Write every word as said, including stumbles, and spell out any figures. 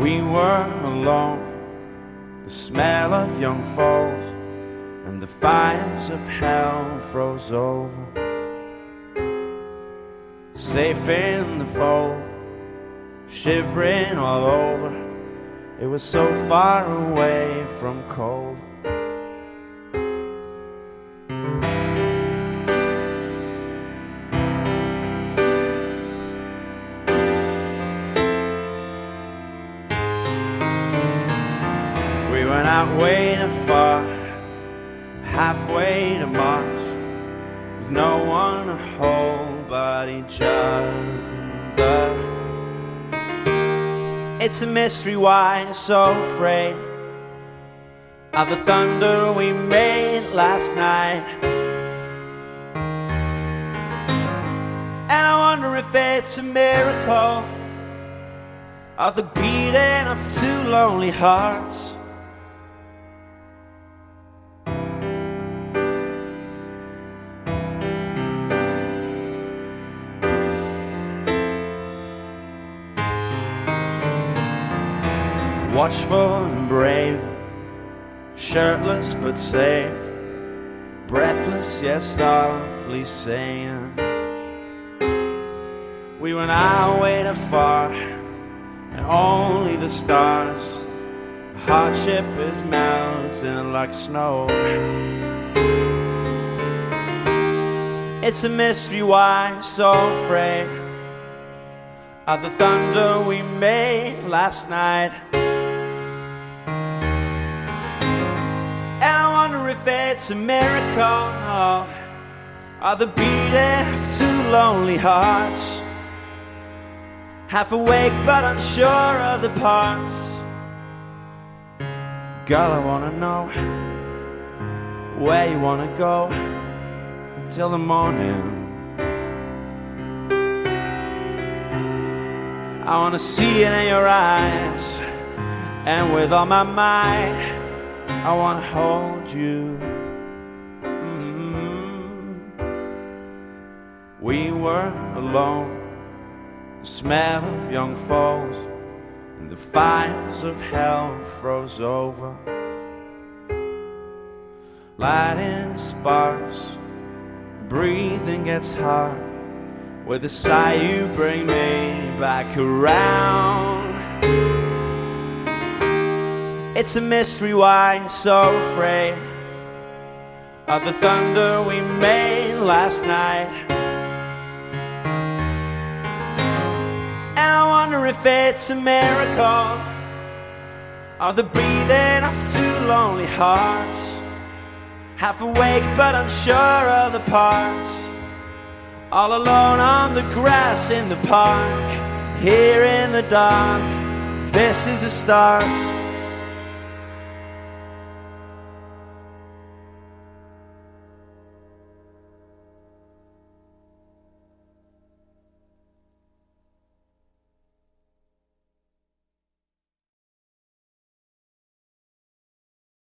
We were alone, the smell of young falls and the fires of hell froze over. Safe in the fold, shivering all over, it was so far away from cold. We went out way too far, halfway to Mars, with no one to hold but each other. It's a mystery why I'm so afraid of the thunder we made last night. And I wonder if it's a miracle of the beating of two lonely hearts. Watchful and brave, shirtless but safe, breathless yet softly saying, we went our way too far, and only the stars. Hardship is melting like snow. It's a mystery why I'm so afraid of the thunder we made last night. If it's a miracle or the beating of two lonely hearts, half awake but unsure of the parts. Girl, I wanna know where you wanna go till the morning. I wanna see it in your eyes, and with all my might I wanna hold you. Mm-hmm. We were alone, the smell of young falls and the fires of hell froze over. Lighting sparks, breathing gets hard. With a sigh you bring me back around. It's a mystery why I'm so afraid of the thunder we made last night. And I wonder if it's a miracle or the breathing of two lonely hearts, half awake but unsure of the parts. All alone on the grass in the park, here in the dark. This is the start.